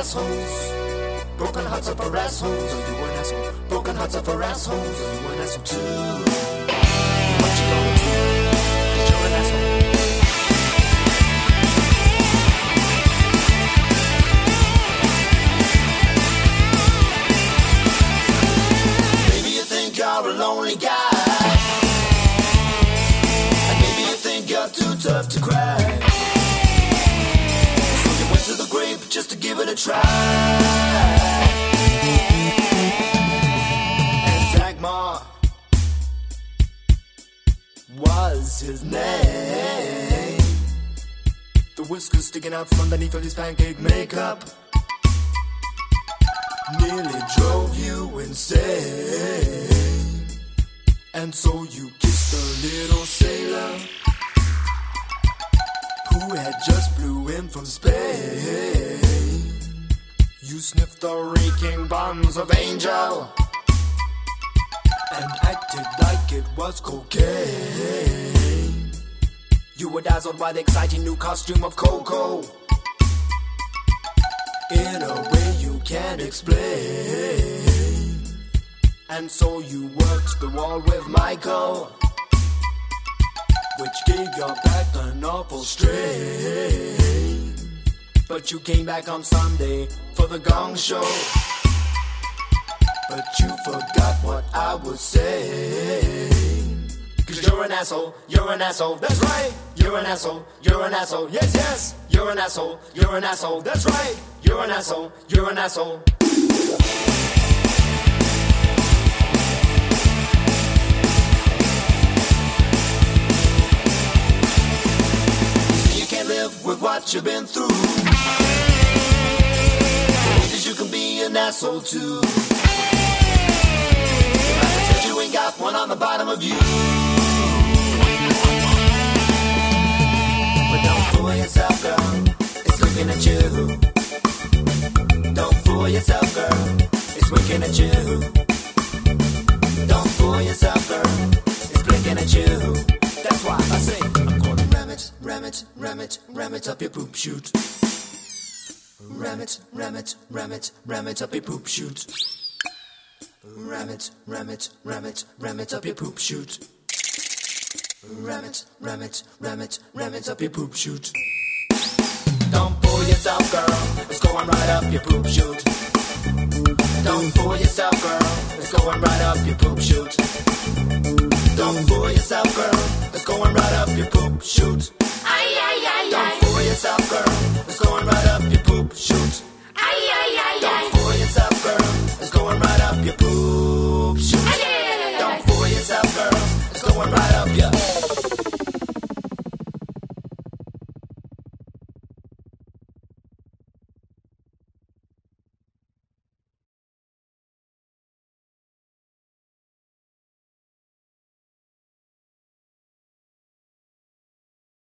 assholes. Broken hearts are for assholes. Are you an asshole? Broken hearts are for assholes. Are you an asshole too? What you gonna do? 'Cause you're an asshole. Maybe you think you're a lonely guy, and maybe you think you're too tough to cry. So you went to the grave just to give it a try. Was his name. The whiskers sticking out from underneath of his pancake makeup nearly drove you insane. And so you kissed a little sailor who had just blew in from Spain. You sniffed the reeking bums of Angel and acted like it was cocaine. You were dazzled by the exciting new costume of Coco in a way you can't explain. And so you worked the wall with Michael, which gave your back an awful strain. But you came back on Sunday for the Gong Show, but you forgot what I was saying. 'Cause you're an asshole, you're an asshole, that's right. You're an asshole, you're an asshole, yes, yes. You're an asshole, you're an asshole, that's right. You're an asshole, you're an asshole. You can't live with what you've been through, because you can be an asshole too. You ain't got one on the bottom of you. But don't fool yourself, girl, it's looking at you. Don't fool yourself, girl, it's winking at you. Don't fool yourself, girl, it's blinking at you. That's why I say I'm gonna ram it, ram it, ram it, ram it up your poop chute. Ram it, ram it, ram it, ram it up your poop chute. Ram it, ram it, ram it, ram it up your poop chute. Ram it, ram it, ram it, ram it up your poop chute. Don't fool yourself, girl, it's going right up your poop chute. Don't fool yourself, girl, it's going right up your poop chute. Don't fool yourself, girl, it's going right up your poop chute.